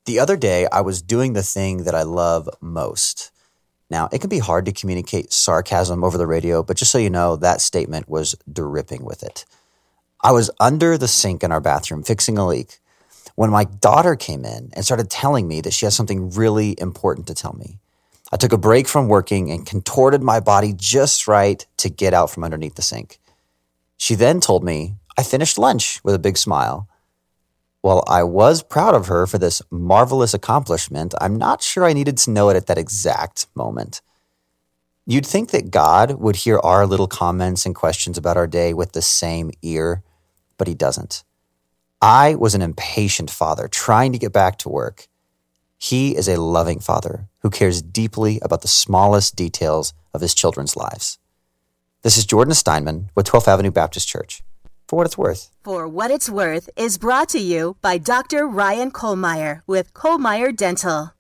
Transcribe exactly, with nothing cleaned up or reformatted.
The other day, I was doing the thing that I love most. Now, it can be hard to communicate sarcasm over the radio, but just so you know, that statement was dripping with it. I was under the sink in our bathroom fixing a leak when my daughter came in and started telling me that she has something really important to tell me. I took a break from working and contorted my body just right to get out from underneath the sink. She then told me I finished lunch with a big smile. While I was proud of her for this marvelous accomplishment, I'm not sure I needed to know it at that exact moment. You'd think that God would hear our little comments and questions about our day with the same ear, but he doesn't. I was an impatient father trying to get back to work. He is a loving father who cares deeply about the smallest details of his children's lives. This is Jordan Steinman with twelfth Avenue Baptist Church. For What It's Worth. For What It's Worth is brought to you by Doctor Ryan Kohlmeyer with Kohlmeyer Dental.